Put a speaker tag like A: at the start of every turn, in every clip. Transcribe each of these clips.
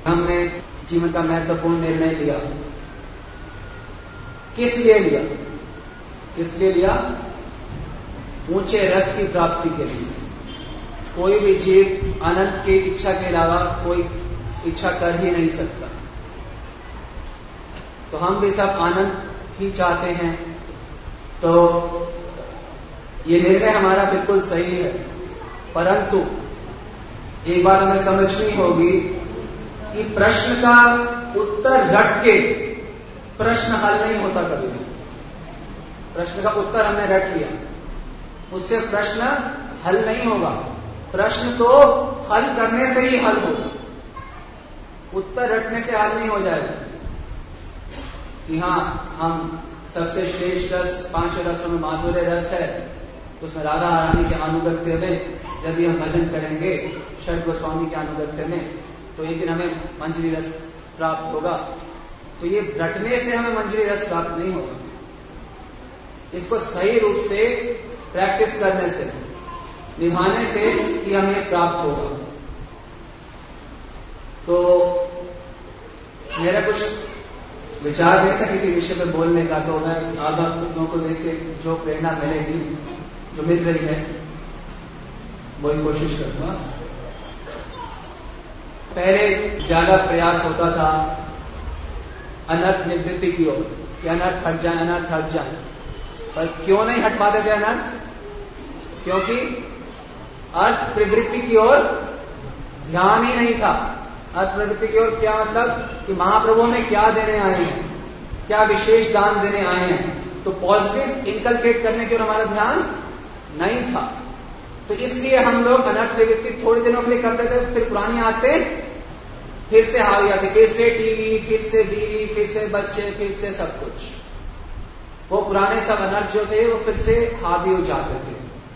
A: हमने जीवन का महत्वपूर्ण निर्णय लिया। किस लिए लिया? किस लिए लिया? ऊंचे रस की प्राप्ति के लिए। कोई भी जीव अनंत की इच्छा के अलावा कोई इच्छा कर ही नहीं सकता। तो हम भी सब आनंद ही चाहते हैं। तो ये निर्णय हमारा बिल्कुल सही है, परंतु एक बात हमें समझनी होगी कि प्रश्न का उत्तर रट के प्रश्न हल नहीं होता कभी भी। प्रश्न का उत्तर हमने रट लिया, उससे प्रश्न हल नहीं होगा। प्रश्न तो हल करने से ही हल होगा, उत्तर रटने से हल नहीं हो जाएगा। कि हाँ, हम सबसे श्रेष्ठ रस, 5 रसों में माधुर्य रस है, उसमें राधा रानी के अनुगत्य में जब हम भजन करेंगे षड गोस्वामी के अनुगत्य में, तो एक दिन हमें मंजरी रस प्राप्त होगा। तो ये रटने से हमें मंजरी रस प्राप्त नहीं हो सकती। इसको सही रूप से प्रैक्टिस करने से, निभाने से ही हमें प्राप्त होगा। तो मेरा कुछ विचार नहीं था किसी विषय पे बोलने का, तो मैं आप लोगों को देख के जो प्रेरणा मिलेगी, जो मिल रही है, वही कोशिश करूंगा। पहले ज्यादा प्रयास होता था अनर्थ निवृत्ति की ओर, कि अनर्थ हट जाए, अनर्थ हट जाए। पर क्यों नहीं हट पाते थे अनर्थ? क्योंकि अर्थ प्रवृत्ति की ओर ध्यान ही नहीं था। अर्थ प्रवृत्ति की ओर क्या मतलब? कि महाप्रभु हमें क्या देने आए हैं, क्या विशेष दान देने आए हैं। तो पॉजिटिव इनकलकेट करने की ओर हमारा ध्यान नहीं था। तो इसलिए हम लोग अनर्थ प्रवृत्ति थोड़े दिनों के लिए करते थे, फिर पुरानी आते फिर से हावी आती, फिर से टीवी, फिर से बीवी, फिर से बच्चे, फिर से सब कुछ। वो पुराने सब अनर्थ जो थे वो फिर से हावी हो जाते थे।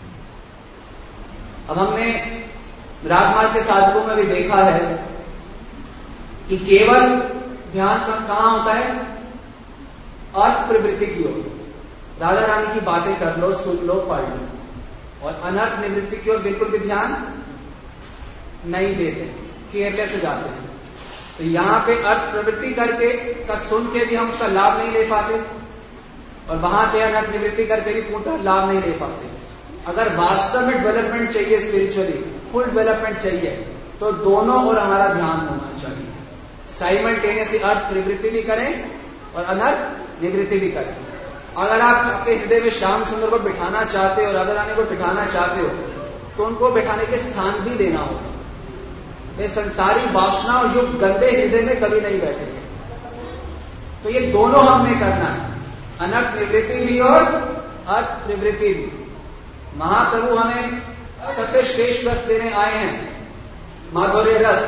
A: अब हमने रागमार्ग के साधकों में भी देखा है कि केवल ध्यान कहां होता है? अर्थ प्रवृत्ति की ओर। राधा रानी की बातें कर लो, सुन लो, पढ़ लो, और अनर्थ निवृत्ति की ओर बिल्कुल भी ध्यान नहीं देते, केयरलेस हो जाते हैं। तो यहां पे अर्थ प्रवृत्ति करके का सुन के भी हम उसका लाभ नहीं ले पाते, और वहां पे अनर्थ निवृत्ति करके भी पूर्ण लाभ नहीं ले पाते। अगर वास्तव में डेवलपमेंट चाहिए, स्पिरिचुअली फुल डेवलपमेंट चाहिए, तो दोनों ओर हमारा ध्यान होना चाहिए। साइमल्टेनियसली अर्थ प्रवृत्ति भी करें और अनर्थ निवृत्ति भी करें। अगर आप अपने हृदय में श्याम सुंदर को बिठाना चाहते हो और राधा रानी को बिठाना चाहते हो, तो उनको बिठाने के स्थान भी देना होगा। ये संसारी वासना और जो गंदे हृदय में कभी नहीं बैठेंगे। तो ये दोनों हमने करना है, अनर्थ निवृत्ति भी और अर्थ प्रवृत्ति भी। महाप्रभु हमें सबसे श्रेष्ठ रस देने आए हैं, माधुर्य रस,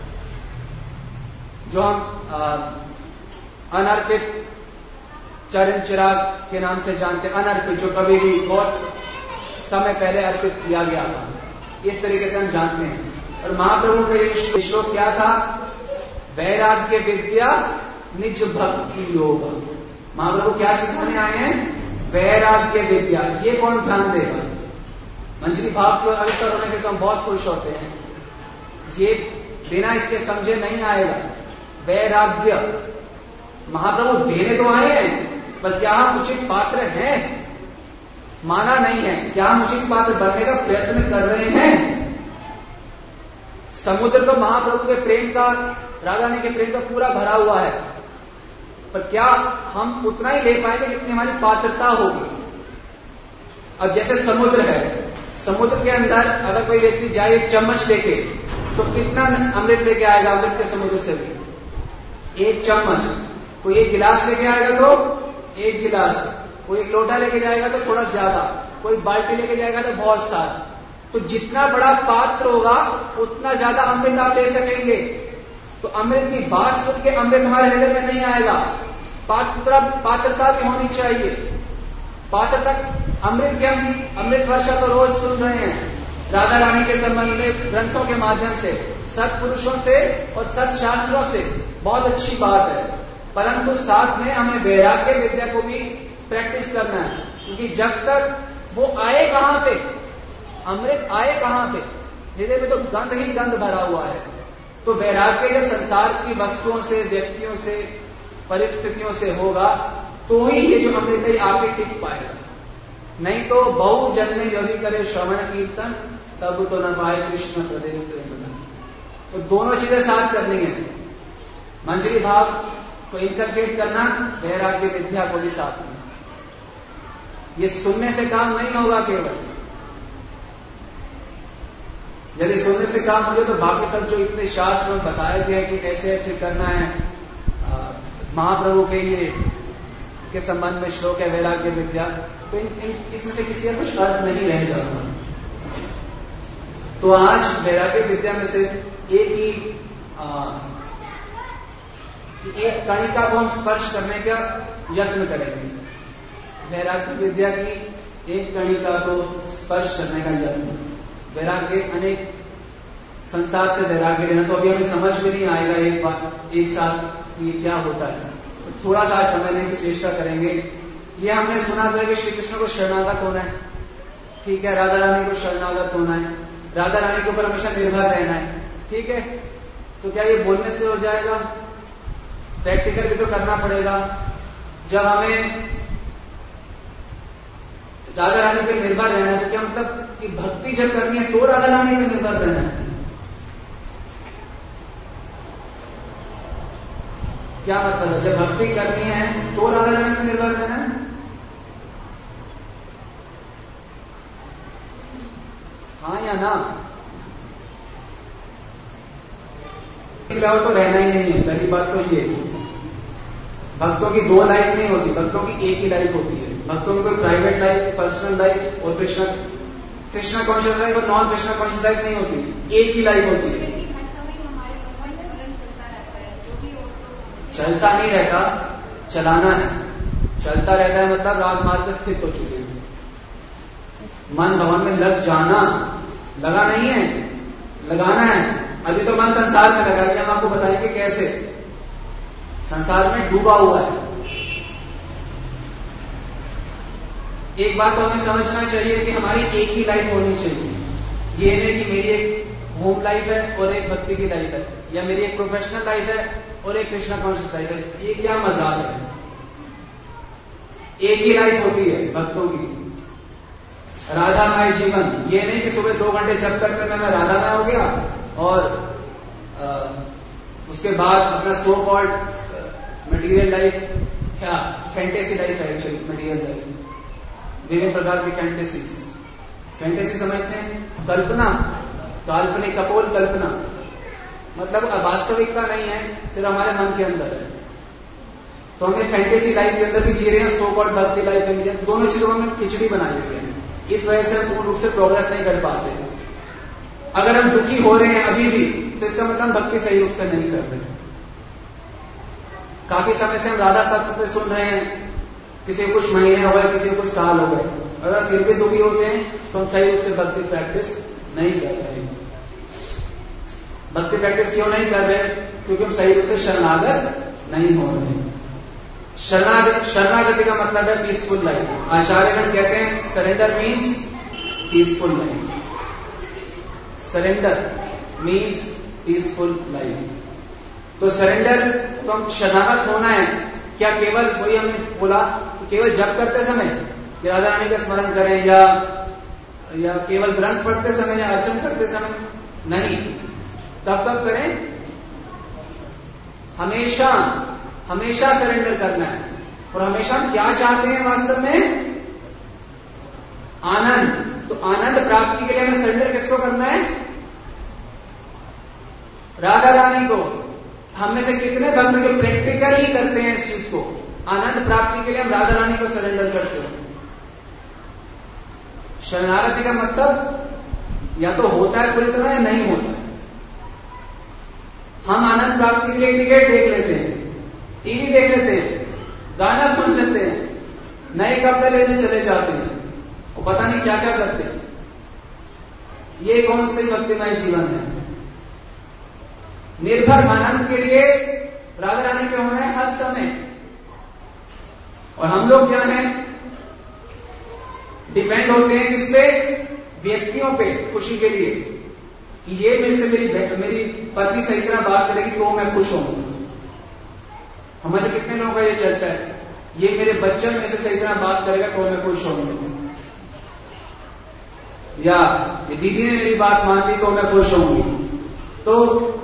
A: जो हम अनर्पित चरण चिराग के नाम से जानते हैं। अनर्पित, जो कभी भी बहुत समय पहले अर्पित किया गया था, इस तरीके से हम जानते हैं। और महाप्रभु का श्लोक क्या था? वैराग्य विद्या निज भक्ति योग। महाप्रभु क्या सिखाने आए हैं? वैराग्य विद्या। ये कौन ध्यान देगा? मंजरी भाव की ओर अग्रसर होने के तो हम बहुत खुश होते हैं, ये बिना इसके समझे नहीं आएगा। वैराग्य महाप्रभु देने तो आए हैं, पर क्या हम उचित पात्र हैं? माना नहीं है। क्या हम उचित पात्र बनने का प्रयत्न कर रहे हैं? समुद्र तो महाप्रभु के प्रेम का, राधा रानी के प्रेम का पूरा भरा हुआ है, पर क्या हम उतना ही ले पाएंगे जितनी हमारी पात्रता होगी? अब जैसे समुद्र है, समुद्र के अंदर अगर कोई व्यक्ति जाए एक चम्मच लेके, तो कितना अमृत लेके आएगा? अमृत के समुद्र से भी एक चम्मच। कोई एक गिलास लेके आएगा तो एक गिलास, कोई एक लोटा लेके जाएगा तो थोड़ा ज्यादा, कोई बाल्टी लेके जाएगा तो बहुत सारा। तो जितना बड़ा पात्र होगा उतना ज्यादा अमृत आप ले सकेंगे। तो अमृत की बात सुन के अमृत हमारे हृदय में नहीं आएगा। पात्रता भी होनी चाहिए। पात्रता, अमृत के हम अमृत वर्षा तो रोज सुन रहे हैं राधा रानी के संबंध में, ग्रंथों के माध्यम से, सत्पुरुषों से और सत्शास्त्रों से, बहुत अच्छी बात है। परंतु साथ में हमें वैराग्य विद्या को भी प्रैक्टिस करना है, क्योंकि जब तक वो आए कहां पे, अमृत आए कहां पे? हृदय में तो गंध ही गंध भरा हुआ है। तो वैराग्य जब संसार की वस्तुओं से, व्यक्तियों से, परिस्थितियों से होगा तो ही ये जो अमृत आगे टिक पाएगा। नहीं तो बहु जन्म यदि करे श्रवण कीर्तन तब तो न पाए कृष्ण प्रदेव प्रेम। तो दोनों चीजें साथ करनी है, मंजरी भाव को इनकलकेट करना, वैराग्य विद्या को भी साथ में। ये सुनने से काम नहीं होगा केवल, यदि सुनने से काम हो तो बाकी सब जो इतने शास्त्र में बताया गया है कि ऐसे ऐसे करना है, महाप्रभु के ये के संबंध में श्लोक है वैराग्य विद्या, तो इसमें से किसी का कुछ अर्थ नहीं रह जाता। तो आज वैराग्य विद्या में से एक कणिका को हम स्पर्श करने का यत्न करेंगे। वैराग्य विद्या की एक कणिका को स्पर्श करने का यत्न। वैराग्य अनेक संसार से वैराग्य लेना, तो अभी हमें समझ में नहीं आएगा एक साथ ये क्या होता है। तो थोड़ा सा समझने की चेष्टा करेंगे। ये हमने सुना था कि श्री कृष्ण को शरणागत होना है, ठीक है, राधा रानी को शरणागत होना है, राधा रानी के ऊपर हमेशा निर्भर रहना है, ठीक है। तो क्या ये बोलने से हो जाएगा? प्रैक्टिकल भी तो करना पड़ेगा। जब हमें राधा रानी पे निर्भर रहना है तो क्या मतलब कि भक्ति जब करनी है तो राधा रानी पे निर्भर रहना है? क्या मतलब है? जब भक्ति करनी है तो राधा रानी पे निर्भर रहना है? हाँ या ना? तो रहना ही नहीं है। पहली बात तो ये, भक्तों की दो लाइफ नहीं होती, भक्तों की एक ही लाइफ होती है। भक्तों की कोई प्राइवेट लाइफ, पर्सनल लाइफ और कृष्णा कॉन्शियस लाइफ और नॉन कृष्णा कॉन्शियस लाइफ नहीं होती, एक ही लाइफ होती है। चलता नहीं रहता, चलाना है। चलता रहता है मतलब राग मार्ग स्थित हो चुके हैं। मन भवन में लग जाना, लगा नहीं है, लगाना है। अभी तो मन संसार में लगा है, हम आपको बताएंगे कैसे। संसार में डूबा हुआ है। एक बात तो हमें समझना चाहिए कि हमारी एक ही लाइफ होनी चाहिए। ये नहीं कि मेरी एक होम लाइफ है और एक भक्ति की लाइफ है, या मेरी एक प्रोफेशनल लाइफ है और एक कृष्णा कॉन्शियस लाइफ है। ये क्या मजाक है? एक ही लाइफ होती है भक्तों की, राधामय जीवन। ये नहीं कि सुबह 2 घंटे जप करके मैं राधामय हो गया और उसके बाद अपना सो कॉल्ड मटीरियल लाइफ, क्या फैंटेसी लाइफ है एक्चुअली मटीरियल लाइफ, विभिन्न प्रकार की फैंटेसी समझते हैं, कल्पना, काल्पनिक, कपोल कल्पना, मतलब वास्तविकता नहीं है, सिर्फ हमारे मन के अंदर है। तो हमें फैंटेसी लाइफ के अंदर भी जी रहे हैं, सो कॉल्ड भक्ति लाइफ में भी, दोनों चीजों में खिचड़ी बनाई हुई है। इस वजह से हम पूर्ण रूप से प्रोग्रेस नहीं कर पाते। अगर हम दुखी हो रहे हैं अभी भी, तो इसका मतलब भक्ति सही रूप से नहीं कर रहे। काफी समय से हम राधा तत्व पे सुन रहे हैं, किसी को कुछ महीने हो गए, किसी को कुछ साल हो गए, अगर फिर भी दुखी होते हैं तो हम सही रूप से भक्ति प्रैक्टिस नहीं कर रहे। भक्ति प्रैक्टिस क्यों नहीं कर रहे? क्योंकि हम सही रूप से शरणागत नहीं हो रहे। शरणागति का मतलब है पीसफुल लाइफ। आचार्यगण कहते हैं surrender means peaceful life. Surrender means peaceful life. तो सरेंडर, तो हम शरणागत होना है क्या केवल वही हमने बोला कि केवल जप करते समय कि राधा रानी का स्मरण करें, या केवल ग्रंथ पढ़ते समय या अर्चन करते समय? नहीं। तब करें, हमेशा हमेशा सरेंडर करना है। और हमेशा हम क्या चाहते हैं वास्तव में? आनंद। तो आनंद प्राप्ति के लिए हमें सरेंडर किसको करना है? राधा रानी को। हम में से कितने भक्त जो प्रैक्टिकली करते हैं इस चीज को? आनंद प्राप्ति के लिए हम राधा रानी को सरेंडर करते हैं। शरणागति का मतलब या तो होता है पूरी तरह या नहीं होता है। हम आनंद प्राप्ति के लिए क्रिकेट देख लेते हैं, टीवी देख लेते हैं, गाना सुन लेते हैं, नए कपड़े लेने चले जाते हैं और पता नहीं क्या क्या करते हैं। ये कौन सी भक्तिमय जीवन है? निर्भर आनंद के लिए राधा रानी पे होना है हर समय। और हम लोग क्या हैं? डिपेंड होते हैं किस पे? व्यक्तियों पे खुशी के लिए। कि ये मेरे से मेरी पत्नी सही तरह बात करेगी तो मैं खुश होऊंगा। हमें से कितने लोगों का ये चलता है, ये मेरे बच्चे में से सही तरह बात करेगा तो मैं खुश होऊंगा, या ये दीदी ने मेरी बात मान ली तो मैं खुश होऊंगी। तो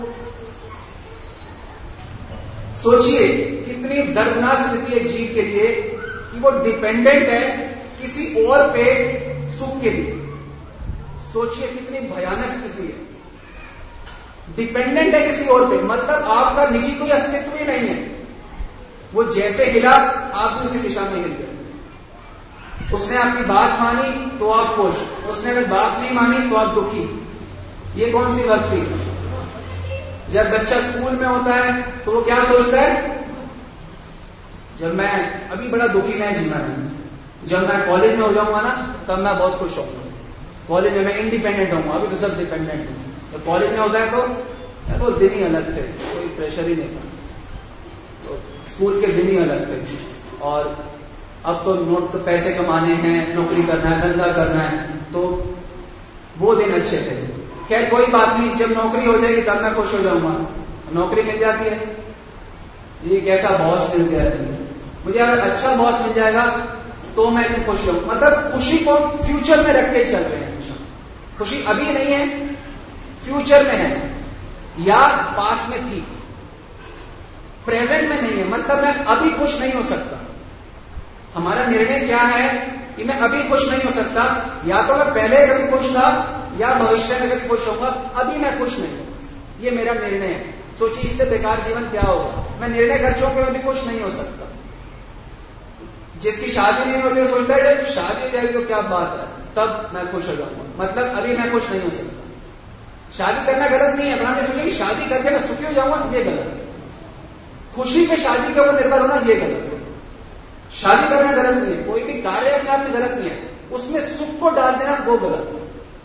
A: सोचिए कितनी दर्दनाक स्थिति है जीव के लिए कि वो डिपेंडेंट है किसी और पे सुख के लिए। सोचिए कितनी भयानक स्थिति है, डिपेंडेंट है किसी और पे, मतलब आपका निजी कोई अस्तित्व ही नहीं है। वो जैसे हिला आप भी उसी दिशा में हिल गए। उसने आपकी बात मानी तो आप खुश, उसने अगर बात नहीं मानी तो आप दुखी। ये कौन सी भक्ति? जब बच्चा स्कूल में होता है तो वो क्या सोचता है, जब मैं अभी बड़ा दुखी मैं जीना नहीं, जब मैं कॉलेज में हो जाऊंगा ना तब मैं बहुत खुश होऊंगा, कॉलेज में मैं इंडिपेंडेंट होऊंगा, अभी तो सब डिपेंडेंट हूं। जब कॉलेज में होता है तो वो दिन ही अलग थे, कोई प्रेशर ही नहीं था, तो स्कूल के दिन ही अलग थे। और अब तो नोट तो पैसे कमाने हैं, नौकरी करना है, धंधा करना है, तो वो दिन अच्छे थे। खैर कोई बात नहीं, जब नौकरी हो जाएगी तब मैं खुश हो जाऊंगा। नौकरी मिल जाती है, ये कैसा बॉस मिल गया है, मुझे अगर अच्छा बॉस मिल जाएगा तो मैं खुश हूं। मतलब खुशी को फ्यूचर में रख के चल रहे हैं हमेशा। खुशी अभी नहीं है, फ्यूचर में है, या पास्ट में थी, प्रेजेंट में नहीं है। मतलब मैं अभी खुश नहीं हो सकता। हमारा निर्णय क्या है कि मैं अभी खुश नहीं हो सकता, या तो मैं पहले कभी खुश था या भविष्य में कभी खुश होऊंगा, अभी मैं खुश नहीं हूं। ये मेरा निर्णय है। सोचिए इससे बेकार जीवन क्या होगा। मैं निर्णय कर चुका कि मैं अभी खुश नहीं हो सकता। जिसकी शादी नहीं होती वो सोचता है जब शादी हो जाएगी तो क्या बात है, तब मैं खुश हो जाऊंगा। मतलब अभी मैं खुश नहीं हो सकता। शादी करना गलत नहीं है, पर हमने सोचा कि शादी करके मैं सुखी हो जाऊंगा, ये गलत है। खुशी पे शादी के ऊपर निर्भर होना ये गलत है। शादी करना गलत नहीं है, कोई भी कार्य अपने आप में गलत नहीं है, उसमें सुख को डाल देना वो गलत है।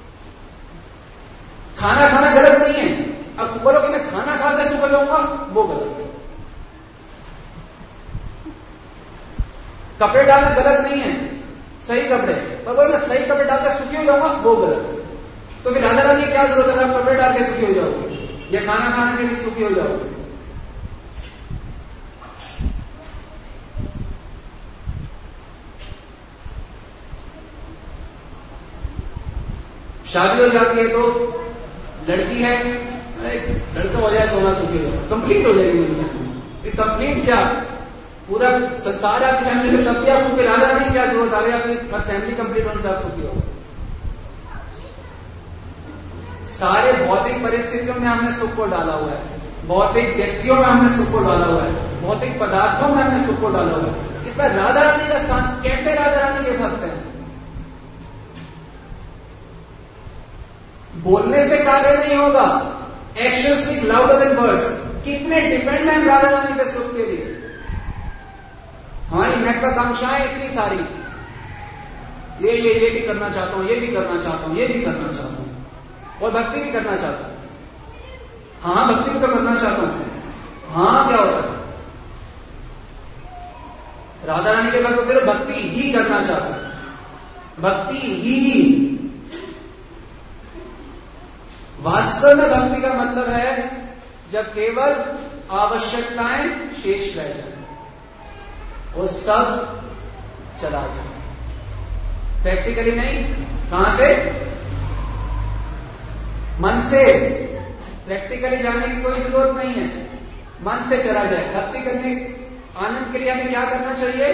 A: खाना खाना गलत नहीं है, अब बोलो कि मैं खाना खाकर सुख हो जाऊंगा, वो गलत है। कपड़े डालना गलत नहीं है, सही कपड़े, पर बोलो मैं सही कपड़े डालकर सुखी हो जाऊंगा, वो गलत है। तो फिर राधा रानी क्या जरूरत है, आप कपड़े डाल के सुखी हो जाओगे या खाना खाने के लिए सुखी हो जाओगे? शादी हो जाती है तो लड़की है, अरे लड़का हो जाए तो मैं सुखी हो जाऊंगा, कंप्लीट हो जाएगी मेरी। कंप्लीट क्या, पूरा संसार आपकी फैमिली में, तब भी आपको फिर राधा रानी क्या जरूरत आ गई, आपकी फैमिली कंप्लीट होने से आप सुखी हो। सारे भौतिक परिस्थितियों में हमने सुख को डाला हुआ है, भौतिक व्यक्तियों में हमने सुख को डाला हुआ है, भौतिक पदार्थों में हमने सुख को डाला हुआ है। इस पर राधा रानी का स्थान, कैसे राधा रानी के भक्त हैं? बोलने से कार्य नहीं होगा, action speak louder than words. कितने डिपेंड है हम राधा रानी के सुख के लिए। हमारी महत्वाकांक्षाएं इतनी सारी, ये भी करना चाहता हूं, ये भी करना चाहता हूं, ये भी करना चाहता हूं, और भक्ति भी करना चाहता हूं। हाँ भक्ति भी तो करना चाहता हूं। हाँ क्या होता है, राधा रानी के भक्त सिर्फ भक्ति ही करना चाहता है, भक्ति ही। वास्तव में भक्ति का मतलब है जब केवल आवश्यकताएं शेष रह जाए और सब चला जाए। प्रैक्टिकली नहीं, कहां से? मन से। प्रैक्टिकली जाने की कोई जरूरत नहीं है, मन से चला जाए। भक्ति करने, आनंद के लिए हमें क्या करना चाहिए?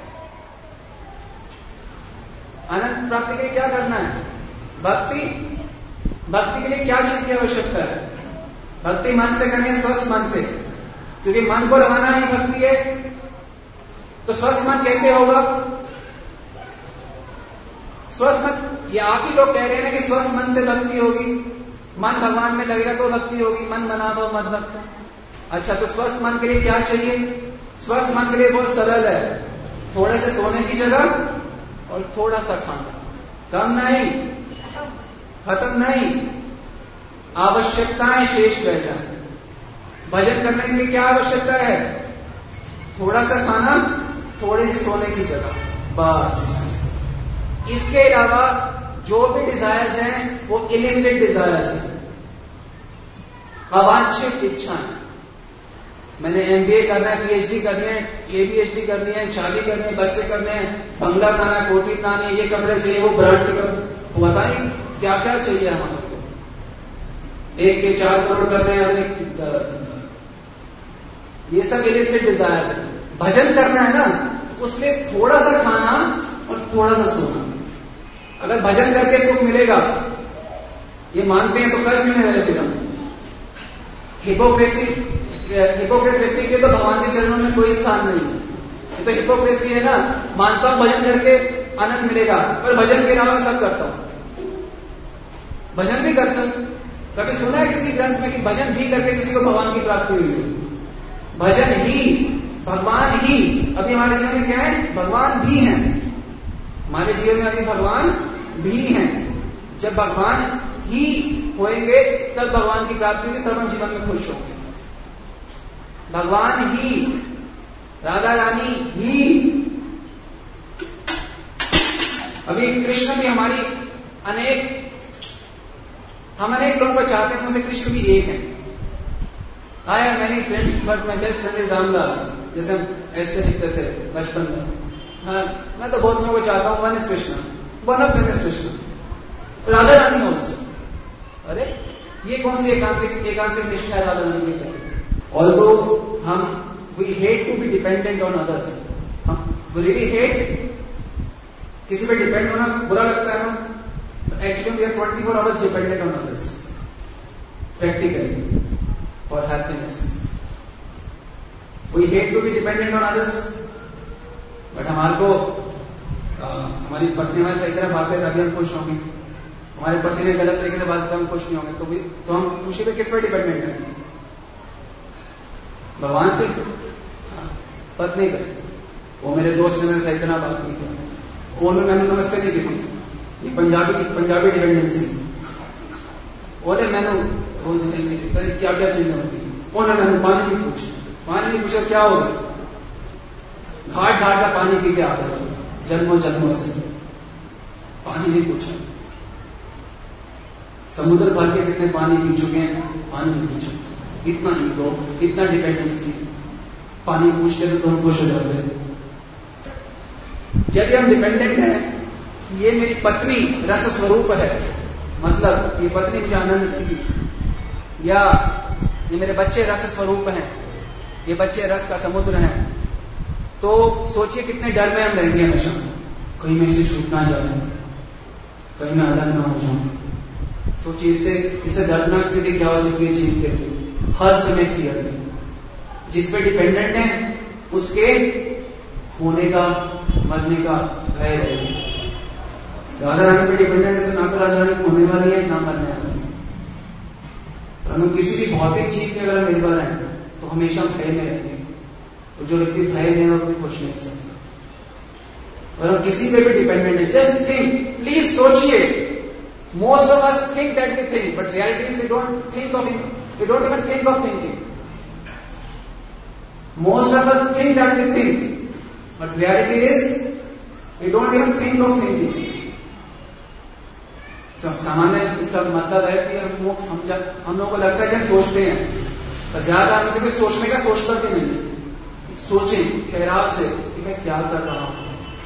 A: आनंद प्राप्ति के लिए क्या करना है? भक्ति। भक्ति के लिए क्या चीज की आवश्यकता है? भक्ति मन से करनी है, स्वस्थ मन से, क्योंकि मन को लगाना ही भक्ति है। तो स्वस्थ मन कैसे होगा? स्वस्थ मन, ये आप ही लोग कह रहे हैं ना कि स्वस्थ मन से भक्ति होगी, मन भगवान में लगेगा तो भक्ति होगी, मन बना दो मत भक्त। अच्छा, तो स्वस्थ मन के लिए क्या चाहिए? स्वस्थ मन के लिए बहुत सरल है, थोड़े से सोने की जगह और थोड़ा सा खाना, कम नहीं, खत्म नहीं, आवश्यकताएं शेष रह जाए। भजन करने के लिए क्या आवश्यकता है? थोड़ा सा खाना, थोड़ी सी सोने की जगह, बस। इसके अलावा जो भी डिजायर्स हैं वो इलिसिट डिजायर्स हैं। अवांछित इच्छाएं। मैंने MBA करना है, PhD करनी है, ABHD करनी है, शादी करनी है, बच्चे करने हैं, बंगला बनाना है, कोठी बनानी है, ये कमरे चाहिए, वो ब्रांड के कमरे, पता नहीं क्या क्या चाहिए हमारे को। 1 के 4 करोड़ करने हैं, ये सब इलिसिट डिजायर्स है। भजन करना है ना, उसमें थोड़ा सा खाना और थोड़ा सा सोना। अगर भजन करके सुख मिलेगा, ये मानते हैं तो कल क्यों नहीं रहे फिर हम? हिपोक्रेट व्यक्ति के तो भगवान के चरणों में कोई स्थान नहीं है। ये तो हिपोक्रेसी है ना, मानता हूं भजन करके आनंद मिलेगा, पर भजन के नाम में सब करता हूं, भजन भी करता हूं। कभी सुना है किसी ग्रंथ में कि भजन भी करके किसी को भगवान की प्राप्ति हुई है? भजन ही, भगवान ही। अभी हमारे जीवन में क्या है? भगवान भी हैं हमारे जीवन में, अभी भगवान भी हैं। जब भगवान ही होंगे तब भगवान की प्राप्ति होगी, तब हम जीवन में खुश होंगे। भगवान ही, राधा रानी ही। अभी कृष्ण भी हमारी हम अनेक लोगों को चाहते हैं, उनसे कृष्ण भी एक है। I have many friends, but my best friend is Ramlal, जैसे हम ऐसे लिखते थे बचपन में। हाँ, मैं तो बहुत लोगों को चाहता हूं, one is Krishna, one of them is Krishna, Radha Rani also. अरे ये कौन सी एकांतिक निष्ठा है राधा रानी के प्रति? Although we hate to be dependent on others, we really hate किसी पे डिपेंड होना बुरा लगता है ना, actually we are 24 hours dependent on others practically for happiness. We hate to be dependent on others, but हमारे को हमारी पत्नी हमारे सही तरह बात करे तभी हम खुश होंगे, हमारे पति ने गलत तरीके से बात हम खुश नहीं होंगे, तो हम खुशी पे किस पर डिपेंडेंट हैं? भगवान पे, पत्नी पे। वो मेरे दोस्त ने मेरे सही तरह बात नहीं किया, उन्होंने मैंने नमस्ते नहीं की, ये पंजाबी डिपेंडेंसी। बोले मैंने क्या क्या चीजें होती है, उन्होंने मैंने पानी नहीं पूछा क्या होगा? घाट का पानी पी के आता है जन्मों से, पानी नहीं पूछा। समुद्र भर के कितने पानी पी चुके हैं, पानी नहीं पूछा। इतना ईगो, इतना डिपेंडेंसी, पानी पूछते तो हम खुश हो जाते हैं। यदि हम डिपेंडेंट हैं, ये मेरी पत्नी रस स्वरूप है, मतलब ये पत्नी मुझे आनंद देगी, या ये मेरे बच्चे रस स्वरूप हैं, ये बच्चे रस का समुद्र हैं, तो सोचिए कितने डर में हम रहेंगे हमेशा, कहीं मैं इसे छूट ना जाए, कहीं मैं अलग ना हो जाऊं। सोचिए इससे दर्दनाक स्थिति क्या हो सकती है जीव के लिए, हर समय फियर में। जिस पे डिपेंडेंट है उसके होने का मरने का भय रहेगा। राधा रानी पे डिपेंडेंट है तो ना तो राधा रानी होने वाली है ना मरने वाली है। हम किसी भी भौतिक चीज पे अगर निर्भर है तो हमेशा भय में रहते हैं, तो जो व्यक्ति भय में है वो कभी खुश नहीं हो सकता। और हम किसी पे भी डिपेंडेंट है, जस्ट थिंक, प्लीज सोचिए, most of us think that we think, but reality is we don't think of it, we don't even think of thinking. Most of us think that we think, but reality is we don't even think of thinking. सामान्य इसका मतलब है कि हम लोगों को लगता है कि हम सोचते हैं, पर ज्यादा हम इसे कुछ सोचने का सोचता भी नहीं है। सोचें ठहराव से कि मैं क्या कर रहा हूं।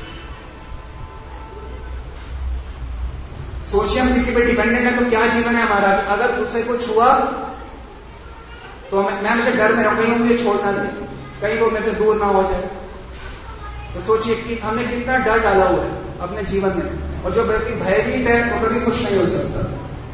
A: सोचिए हम किसी पे डिपेंडेंट है तो क्या जीवन है हमारा। अगर उससे कुछ हुआ तो मैं हमेशा डर में रहूं, कहीं मुझे छोड़ना नहीं, कहीं वो मेरे से दूर ना हो जाए। तो सोचिए कि हमने कितना डर डाला हुआ है अपने जीवन में, और जो व्यक्ति भयभीत है वो कभी खुश नहीं हो सकता।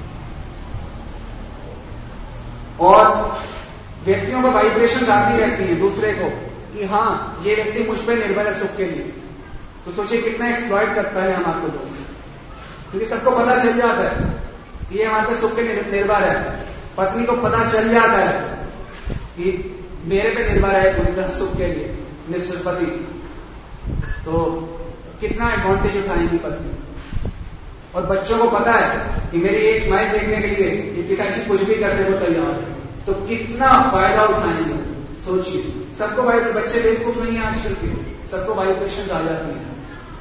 A: और व्यक्तियों को वाइब्रेशन आती रहती है दूसरे को कि हाँ ये व्यक्ति मुझ पर निर्भर है सुख के लिए। तो सोचिए कितना एक्सप्लॉइट करता है हमारे को लोग, क्योंकि सबको पता चल जाता है कि ये हमारे पे सुख के निर्भर है। पत्नी को पता चल जाता है कि मेरे पे निर्भर है पूरी तरह सुख के लिए मिस्टर पति, तो कितना एडवांटेज उठाएंगी पत्नी। और बच्चों को पता है कि मेरी एक स्माइल देखने के लिए ये पिताजी कुछ भी करने को तैयार है, तो कितना फायदा उठाएंगे। सोचिए, सबको बच्चे बेवकूफ नहीं है आजकल के, सबको वाइब्रेशन आ जाती है।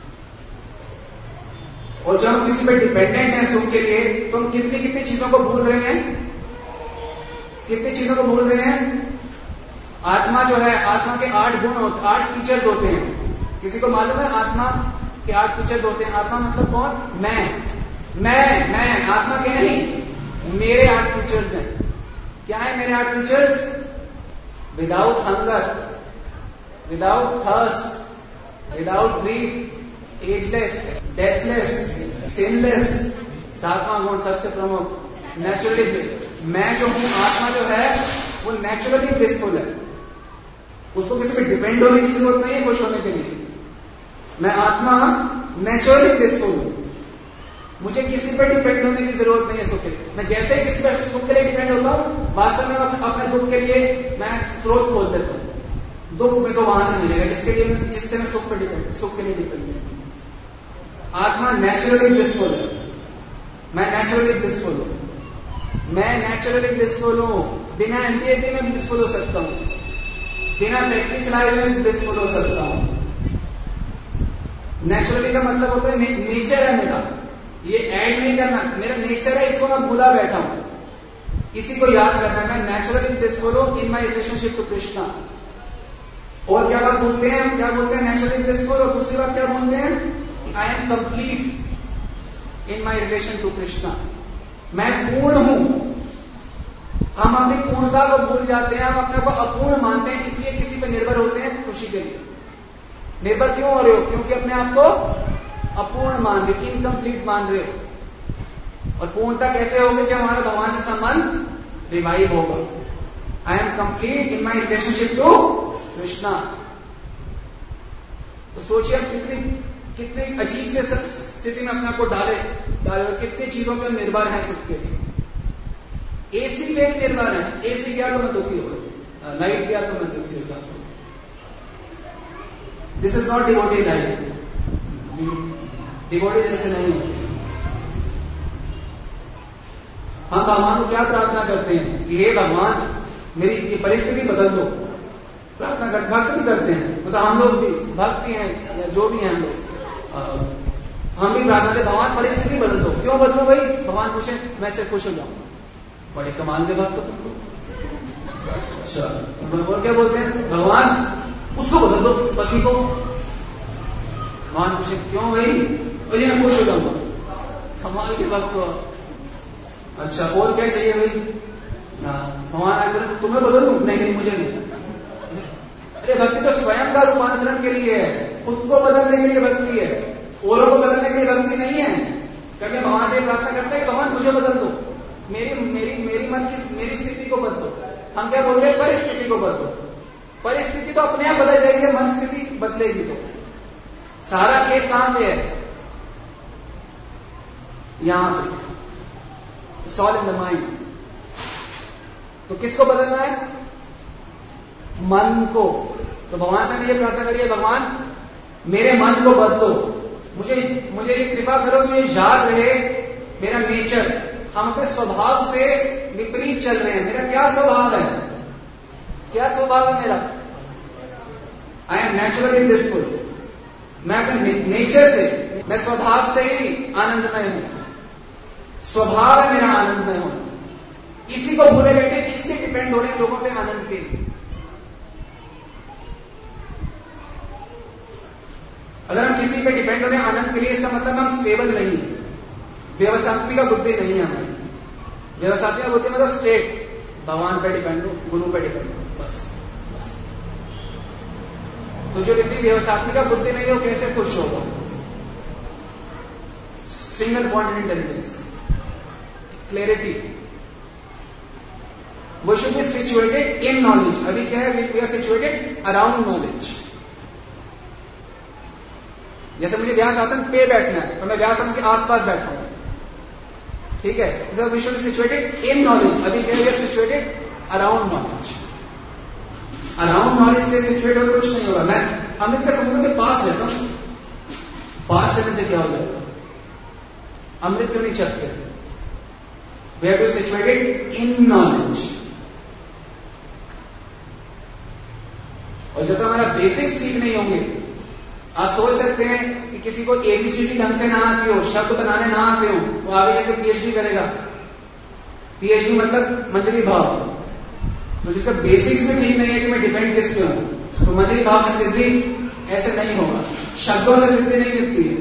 A: और जब हम किसी पे डिपेंडेंट हैं सुख के लिए, तो हम कितनी कितनी चीजों को भूल रहे हैं। कितनी चीजों को भूल रहे हैं? आत्मा जो है, आत्मा के 8 गुण होते, 8 फीचर्स होते हैं। किसी को मालूम है आत्मा के 8 फीचर्स होते हैं? आत्मा मतलब कौन? मैं आत्मा के नहीं, मेरे 8 फीचर्स हैं। क्या है मेरे 8 features? Without hunger, without thirst, without grief, ageless, deathless, sinless. 7वां गुण सबसे प्रमुख, नेचुरली ब्लिसफुल। मैं जो हूं, आत्मा जो है वो नेचुरली ब्लिसफुल है। उसको किसी पे डिपेंड होने की जरूरत नहीं है खुश होने के लिए। मैं आत्मा नेचुरली ब्लिसफुल हूं, मुझे किसी पर डिपेंड होने की जरूरत नहीं है सुख के लिए। मैं जैसे ही किसी पर सुख के लिए डिपेंड होता हूं, वास्तव में अपने दुख के लिए मैं स्रोत खोल देता हूं। दुख मेरे को वहां से मिलेगा जिससे मैं सुख के लिए डिपेंड हूं। आत्मा नेचुरली ब्लिसफुल है, मैं नेचुरली ब्लिसफुल हूं। मैं नेचुरली ब्लिसफुल हूं, बिना एंटीएटी में ब्लिसफुल हो सकता हूं, बिना फैक्ट्री चलाए हुए ब्लिसफुल हो सकता हूं। नेचुरली का मतलब होता है नेचर है मेरा, ये ऐड नहीं करना, मेरा नेचर है, इसको मैं भूला बैठा हूं, इसी को याद करना है। मैं नेचुरली ब्लिसफुल हूं in my relationship to Krishna. और क्या बात बोलते हैं? क्या बोलते हैं? Naturally blissful. और दूसरी बात क्या बोलते हैं? I am complete in my relation to Krishna. मैं पूर्ण हूं। हम अपनी पूर्णता को भूल जाते हैं, हम अपने को अपूर्ण मानते हैं, इसलिए किसी पर निर्भर होते हैं खुशी के लिए। निर्भर क्यों हो रहे हो? क्योंकि अपने आप को अपूर्ण मान रहे हो, इनकम्प्लीट मान रहे हो। और पूर्णता कैसे होगी? जब हमारा भगवान से संबंध रिवाइव होगा। I am complete in my relationship to Krishna. तो सोचिए आप कितनी अजीब से स्थिति में अपने आप को डाले और कितनी चीजों पर निर्भर है सुख के लिए। एसी पे भी निर्भर है, एसी गया तो मैं दुखी हो, लाइट गया तो मैं दुखी हो जाता हूं। This is not devotee life. Devotee जैसे नहीं होती। हम भगवान को क्या प्रार्थना करते हैं कि हे भगवान मेरी ये परिस्थिति बदल दो। प्रार्थना कर, भक्त भी करते हैं, मतलब हम लोग भी भक्त भी हैं या जो भी हैं हम लोग, हम भी प्रार्थना करते भगवान परिस्थिति बदल दो। क्यों बदलो भाई? भगवान पूछे मैं से खुश हो जाऊं। बड़े कमाल के भक्त तुमको। अच्छा, और क्या बोलते हैं? भगवान उसको बदल दो, पति को। भगवान पूछे क्यों भाई? भाई मैं खुश हो जाऊंगा। कमाल के भक्त। अच्छा, और क्या चाहिए भाई? भगवान आगे तुम्हें बदल दूं? नहीं, मुझे नहीं। अरे भक्ति तो स्वयं का रूपांतरण के लिए है, खुद को बदलने के लिए भक्ति है, औरों को बदलने के लिए भक्ति नहीं है। क्योंकि भगवान से प्रार्थना करते हैं कि भगवान मुझे बदल दो, मेरी मन की मेरी स्थिति को बदलो। हम क्या बोल रहे हैं? परिस्थिति को बदलो। परिस्थिति तो अपने आप बदल जाएगी, मन स्थिति बदलेगी। तो सारा खेल कहां पे है? यहां पे। It's all in the mind. तो किसको बदलना है? मन को। तो भगवान से ये प्रार्थना करिए भगवान मेरे मन को बदलो, मुझे ये कृपा करो कि मुझे याद रहे मेरा नेचर। हम अपने स्वभाव से विपरीत चल रहे हैं। मेरा क्या स्वभाव है? क्या स्वभाव है मेरा? I am naturally blissful. मैं अपने नेचर से, मैं स्वभाव से ही आनंदमय हूं। स्वभाव है मेरा आनंदमय होना। इसी को भूले बैठे, इसके डिपेंड हो रहे लोगों पे आनंद के लिए। अगर हम किसी पे डिपेंड हो रहे हैं आनंद के लिए, इसका मतलब हम स्टेबल नहीं है, व्यवसात्मिका बुद्धि नहीं है हमारी। व्यवसात्मिका बुद्धि मतलब स्टेट, भगवान पे डिपेंड हो, गुरु पे डिपेंड हो, बस। तो जो व्यक्ति व्यवसात्मिका बुद्धि नहीं हो, कैसे खुश होगा? Single point intelligence, clarity. वो should be situated in knowledge. अभी क्या है? We are situated around knowledge. जैसे मुझे व्यास आसन पे बैठना है, तो मैं व्यास आसन के आसपास बैठा हूं, ठीक है? We should be situated in knowledge. अभी क्या है? Situated around knowledge. Around knowledge से सिचुएट होकर कुछ नहीं होगा। मैं अमृत के समुद्र के पास रहता हूं, पास रहने से क्या हो जाएगा? अमृत क्यों नहीं चखते? We have to situated in knowledge. और जब तक हमारा बेसिक्स ठीक नहीं होंगे, आप सोच सकते हैं कि किसी को एबीसीडी ढंग से ना आती हो, शब्द बनाने ना आते हो, वो आगे जाकर पीएचडी करेगा। पीएचडी मतलब मंजरी भाव, तो जिसका बेसिक्स में ठीक नहीं है कि मैं डिपेंड किस पे हूं, तो मंजिल भाव में सिद्धि ऐसे नहीं होगा, शब्दों से सिद्धि नहीं मिलती है।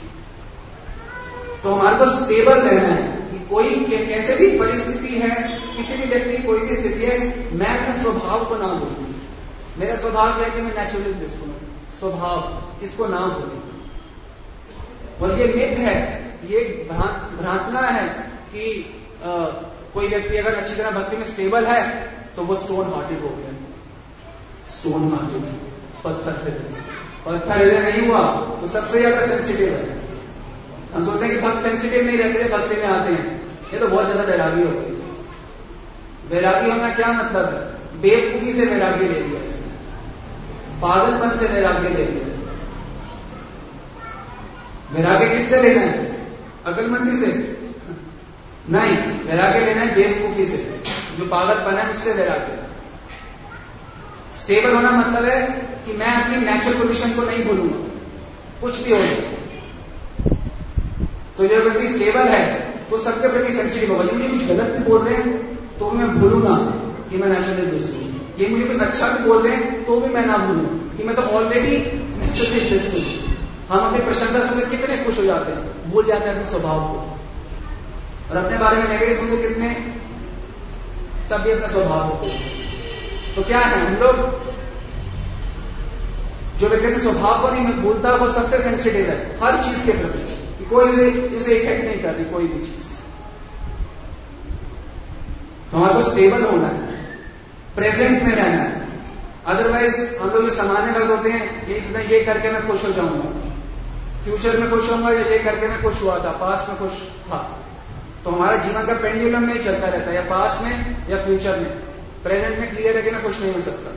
A: तो हमारे को स्टेबल रहना है कि कोई कैसे भी परिस्थिति है, किसी भी व्यक्ति की कोई भी स्थिति है, मैं अपने स्वभाव को ना भूलूं। मेरा स्वभाव क्या है कि मैं नेचुरली पीसफुल हूं, स्वभाव इसको ना भूलूं। और ये मिथ है, ये भ्रांतना है कि कोई व्यक्ति अगर अच्छी तरह भक्ति में स्टेबल है तो वो स्टोन हार्टेड हो गया। स्टोन हार्टेड, पत्थर हृदय नहीं हुआ, तो सबसे ज्यादा सेंसिटिव है। हम सोचते हैं कि भक्त सेंसिटिव नहीं रहते, भक्ति में आते हैं, ये तो बहुत ज्यादा वैरागी हो गई। वैरागी होना क्या मतलब है? बेवकूफी से वैराग्य ले लिया इसने, पागलपन से वैराग्य ले लिया। वैराग्य किससे लेना है? अकलमंदी से नहीं, वैराग्य लेना है बेवकूफी से, जो पागलपन है उससे वैराग्य। स्टेबल होना मतलब है कि मैं अपनी नेचुरल पोजीशन को नहीं भूलूंगा, कुछ भी हो। तो जो व्यक्ति स्टेबल है तो सबके प्रति सेंसिटिव होगा। ये मुझे कुछ गलत भी बोल रहे हैं तो मैं भूलूंगा कि मैं नेचुरली दुष्ट हूं, ये मुझे कुछ अच्छा भी बोल रहे हैं तो भी मैं ना भूलूं कि मैं तो ऑलरेडी नेचुरली दुष्ट हूं। हम अपनी प्रशंसा सुनकर कितने खुश हो जाते हैं, भूल जाते हैं अपने स्वभाव को, और अपने बारे में नेगेटिव सुनकर कितने, तब भी अपने स्वभाव को। तो क्या है, हम लोग जो व्यक्ति अपने स्वभाव को नहीं भूलता वो सबसे सेंसिटिव है हर चीज के प्रति, कि कोई उसे इफेक्ट नहीं कर रही कोई भी चीज। तो हमारे को स्टेबल होना है, प्रेजेंट में रहना है। अदरवाइज हम लोग जो सामान्य लोग होते हैं यही सोचते हैं ये करके मैं खुश हो जाऊंगा, फ्यूचर में खुश होऊंगा, या ये करके मैं खुश हुआ था, पास्ट में खुश था। तो हमारा जीवन का पेंडुलम में ही चलता रहता है, या पास्ट में या फ्यूचर में। प्रेजेंट में क्लियर है कि मैं खुश नहीं हो सकता।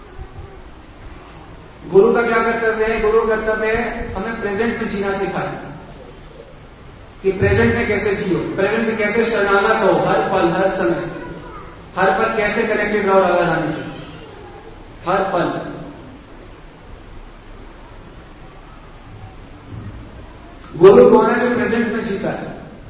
A: गुरु का क्या कर्तव्य है? गुरु कर्तव्य है हमें प्रेजेंट में जीना सिखाए, कि प्रेजेंट में कैसे जियो, प्रेजेंट में कैसे शरणागत हो, हर पल हर समय हर पल कैसे कनेक्टेड रहो राधा रानी से, हर पल। गुरु कौन है? जो प्रेजेंट में जीता है।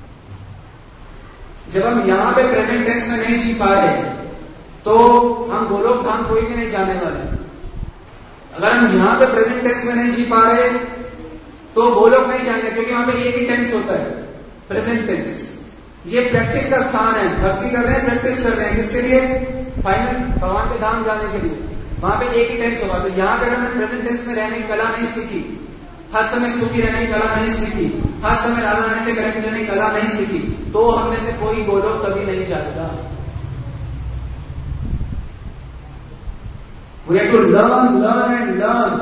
A: जब हम यहां पे प्रेजेंट टेंस में नहीं जी पा रहे तो हम गोलोक धाम कोई भी नहीं जाने वाले। अगर हम यहां पे प्रेजेंट टेंस में नहीं जी पा रहे तो गोलोक नहीं जाएंगे, क्योंकि वहां पे एक ही टेंस होता है, प्रेजेंट टेंस। ये प्रैक्टिस का स्थान है, भक्ति कर रहे हैं, प्रैक्टिस कर रहे हैं, किसके लिए? फाइनल भगवान के धाम जाने के लिए। वहां पे एक ही टेंस होगा। तो यहां पे अगर हमने प्रेजेंट टेंस में रहने की कला नहीं सीखी, हर समय सुखी रहने की कला नहीं सीखी, हर समय राधा रानी से कनेक्ट रहने की कला नहीं सीखी, तो हमने से कोई गोलोक कभी नहीं जाएगा। We have to learn, learn and learn.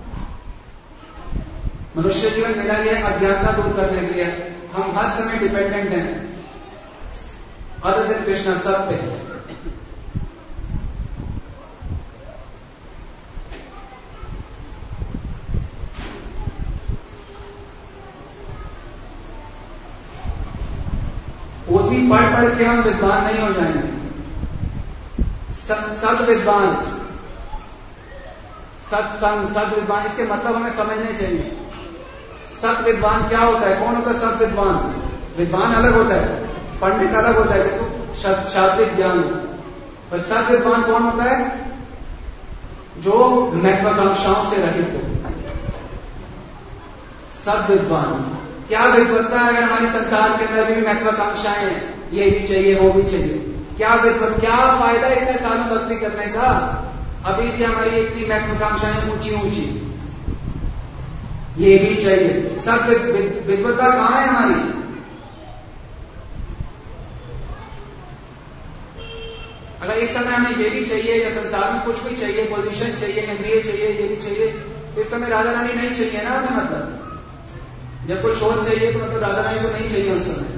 A: मनुष्य जीवन मिला है अज्ञानता दूर करने के लिए। हम हर समय डिपेंडेंट हैं अदर देन कृष्णा सब पे। पोथी पढ़ पढ़ के हम विद्वान नहीं हो जाएंगे। सद विद्वान, सत्संग, सद विद्वान, इसके मतलब हमें समझने चाहिए। सत विद्वान क्या होता है? कौन होता है सत विद्वान? विद्वान अलग होता है, पंडित अलग होता है, जिसको शास्त्रीय ज्ञान। पर सत विद्वान कौन होता है? जो महत्वाकांक्षाओं से रहित हो। सत विद्वान क्या विद्वत्ता है? अगर हमारे संसार के अंदर भी महत्वाकांक्षाएं हैं, ये भी चाहिए वो भी चाहिए, क्या विद्वत्ता, क्या फायदा इतने सालों भक्ति करने का? अभी भी हमारी इतनी महत्वाकांक्षाएं ऊंची ऊंची, ये भी चाहिए। सब विद्वत्ता कहां है हमारी? अगर इस समय हमें ये भी चाहिए, या संसार में कुछ भी चाहिए, पोजीशन चाहिए, इंद्रिय चाहिए, ये भी चाहिए, तो इस समय राधा रानी नहीं चाहिए ना हमें। मतलब जब कुछ और चाहिए तो मतलब राधा रानी तो नहीं चाहिए उस समय।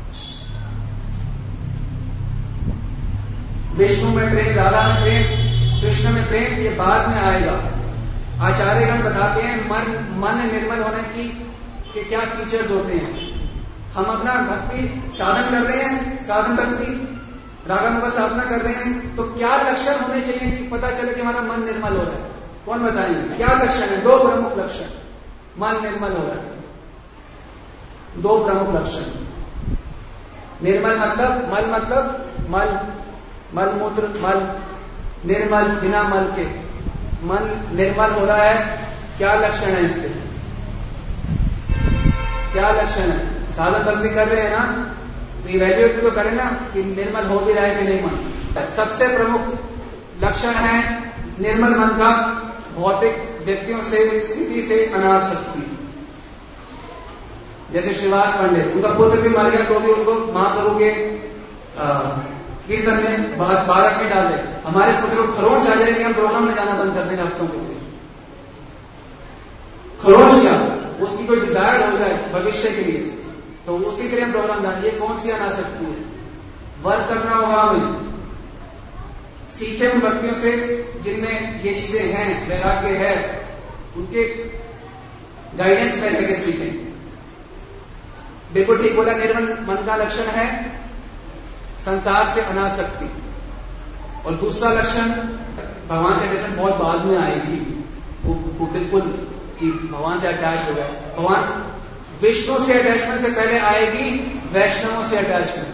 A: विष्णु में प्रेम, राधा में प्रेम, कृष्ण में प्रेम, ये बाद में आएगा। आचार्यगण बताते हैं मन निर्मल होने की क्या फीचर्स होते हैं। हम अपना भक्ति साधन कर रहे हैं, साधन भक्ति रागम का साधना कर रहे हैं, तो क्या लक्षण होने चाहिए कि पता चले कि हमारा मन निर्मल हो रहा है? कौन बताएंगे क्या लक्षण है? दो प्रमुख लक्षण। मन निर्मल हो रहा है, दो प्रमुख लक्षण। निर्मल मतलब मल, मतलब मल मूत्र, मल निर्मल, बिना मल के मन निर्मल हो रहा है, क्या लक्षण है इसके? क्या लक्षण है? साधन भक्ति कर रहे हैं ना, तो इवैल्यूएट तो करें ना कि निर्मल हो भी रहा है कि नहीं मन। सबसे प्रमुख लक्षण है निर्मल मन का भौतिक व्यक्तियों से, स्थिति से अनासक्ति। जैसे श्रीवास पंडित, उनका पुत्र भी मर गया तो भी उनको महाप्रभु के कीर्तन में बालक में डाल दे। हमारे पुत्र को खरोंच आ जाएगी, हम प्रोग्राम में जाना बंद कर देंगे हफ्तों के लिए। खरोंच क्या, उसकी कोई डिजायर हो जाए भविष्य के लिए, तो उसी के लिए हम प्रोग्राम डालें। ये कौन सी अनासक्ति है? वर्क करना होगा हमें, सीखे उन व्यक्तियों से जिनमें ये चीजें हैं, वैराग्य है, उनके गाइडेंस में रहकर सीखें। बिल्कुल ठीक बोला, निर्मल मन का लक्षण है संसार से अनासक्ति। और दूसरा लक्षण, भगवान से अटैचमेंट बहुत बाद में आएगी, वो बिल्कुल कि भगवान से अटैच हो गए। भगवान विष्णु से अटैचमेंट से पहले आएगी वैष्णवों से अटैचमेंट।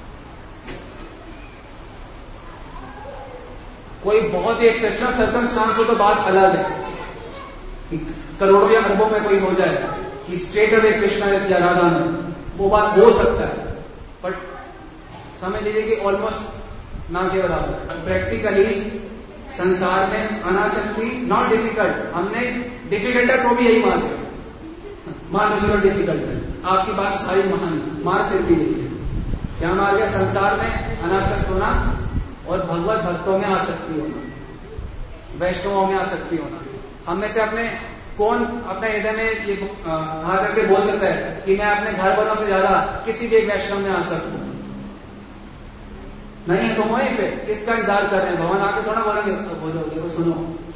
A: कोई बहुत ही एक्सेप्शनल सर्कमस्टांस हो तो बात अलग है, करोड़ों या अरबों में कोई हो जाए कि स्ट्रेट अवे कृष्णा या राधा में, वो बात हो सकता है, बट समझ लीजिए कि ऑलमोस्ट ना के बराबर। प्रैक्टिकली संसार में अनासक्ति नॉट डिफिकल्ट। हमने डिफिकल्ट है तो भी यही मान लिया, मान लो चलो डिफिकल्ट है, आपकी बात सारी महान मार फिर भी यही है। क्या मार गया? संसार में अनासक्त होना और भगवत भक्तों में आसक्ति होना, वैष्णवों में आसक्ति होना। हम में से अपने कौन अपने हृदय में ये हाथ रख के बोल सकता है कि मैं अपने घर वालों से ज्यादा किसी भी एक वैष्णव में आसक्त हूं? नहीं है तो वही, फिर किसका इंतजार कर रहे हैं? भगवान आके थोड़ा बोलेंगे हो जाओ, देखो सुनो,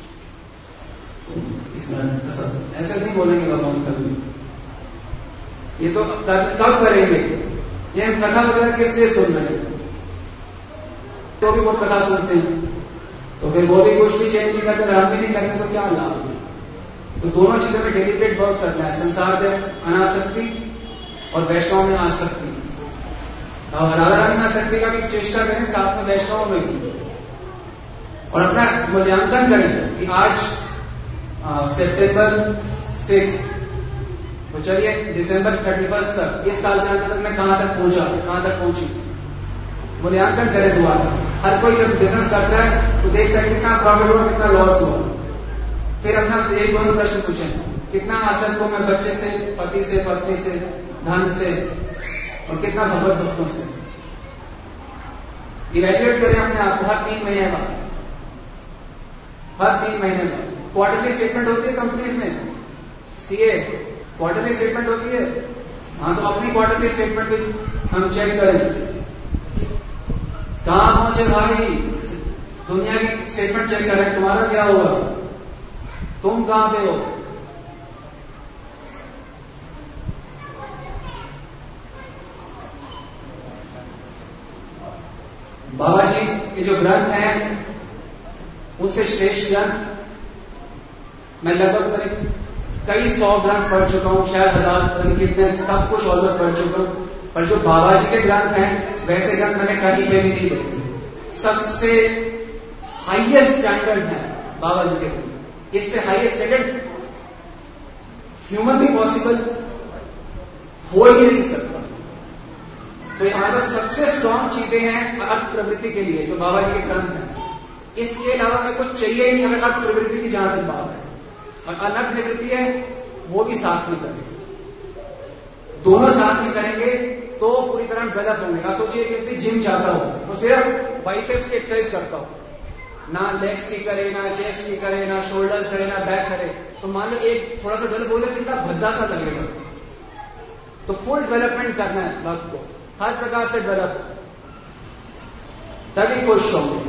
A: ऐसे नहीं बोलेंगे भगवान कभी। ये तो कब करेंगे? ये हम कथा वगैरह किस लिए सुन रहे हैं? तो भी वो कथा सुनते हैं, तो फिर वो भी कुछ भी चेंज नहीं करते, हम भी नहीं करेंगे तो क्या लाभ है? तो दोनों चीजों में डेलिब्रेट वर्क करना है, संसार में अनासक्ति और वैष्णव में आसक्ति। राधा रानी में आसक्ति का भी चेष्टा करें, साथ में वैष्णव में भी, और अपना मूल्यांकन करें कि आज सितंबर 6 तो चलिए दिसंबर 31 तक, इस साल के अंत तक मैं कहां तक पहुंचा, कहां तक पहुंची, मूल्यांकन करें दोबारा। हर कोई जब बिजनेस करता है तो देखता है कितना प्रॉफिट हुआ, कितना लॉस हुआ, फिर अपना एक दोनों प्रश्न पूछें, कितना आसक्त हूं मैं बच्चे से, पति से, पत्नी से, धन से, और कितना भगवत भक्तों से। इवैल्यूएट करें अपने आप को हर 3 महीने बाद, हर 3 महीने बाद। क्वार्टरली स्टेटमेंट होती है कंपनीज में, सीए क्वार्टरली स्टेटमेंट होती है। हाँ, तो अपनी क्वार्टरली स्टेटमेंट भी हम चेक करें, कहां पहुंचे भाई। दुनिया की स्टेटमेंट चेक कर रहे हैं, तुम्हारा क्या होगा, तुम कहां पे हो? बाबा जी के जो ग्रंथ हैं उनसे श्रेष्ठ ग्रंथ मैं लगभग कई 100 ग्रंथ पढ़ चुका हूं, शायद 1000 कितने, सब कुछ ऑलमोस्ट पढ़ चुका हूं, पर जो बाबा जी के ग्रंथ हैं वैसे ग्रंथ मैंने कहीं पे भी नहीं देखे। सबसे हाईएस्ट स्टैंडर्ड है बाबा जी के ग्रंथ, इससे हाईएस्ट स्टैंडर्ड ह्यूमनली पॉसिबल हो ही नहीं सकता। तो हमारे पास सबसे स्ट्रांग चीजें हैं अर्थ प्रवृत्ति के लिए, जो बाबा जी के ग्रंथ हैं। इसके अलावा हमें कुछ चाहिए ही नहीं, हमें अर्थ प्रवृत्ति की जहां तक बात है, और अनर्थ निवृत्ति है वो भी साथ में करेंगे, दोनों साथ में करेंगे तो पूरी तरह डेवलप होंगे। आप सोचिए कि व्यक्ति जिम जाता हो, वो सिर्फ बाइसेप्स की एक्सरसाइज करता हो, ना लेग्स की करे, ना चेस्ट की करे, ना शोल्डर्स करे, ना बैक करे, तो मान लो एक थोड़ा सा डेवलप हो जाए, कितना भद्दा सा लगेगा। तो फुल डेवलपमेंट करना है भक्त को, हर प्रकार से डेवलप, तभी खुश होंगे।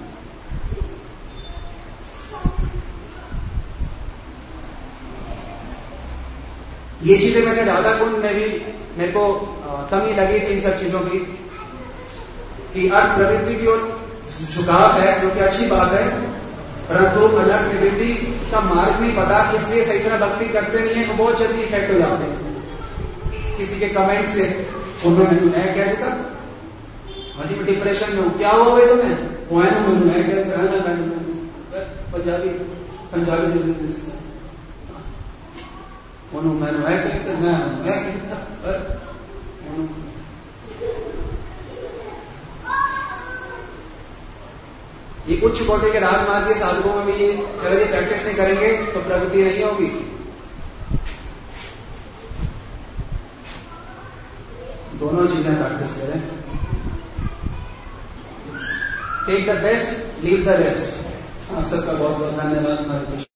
A: ये चीजें मैंने राधा कुंड में भी मेरे को कमी लगी थी इन सब चीजों की, कि अर्थ प्रवृत्ति की ओर झुकाव है, जो कि अच्छी बात है, परंतु अनर्थ निवृत्ति का मार्ग नहीं पता, इसलिए सही तरह भक्ति करते नहीं है, तो बहुत जल्दी इफेक्ट हो जाते हैं। किसी के कमेंट से उन्होंने मैं क्या देता, अजी मैं डिप्रेशन में हूं, क्या हुआ भाई तुम्हें, मैं पंजाबी बिजनेस ये उच्च कोटि के राग मार्ग के साधकों में भी ये अगर ये प्रैक्टिस नहीं करेंगे तो प्रगति नहीं होगी। दोनों चीजें प्रैक्टिस करें। Take the best, leave the rest. आप सबका बहुत बहुत धन्यवाद।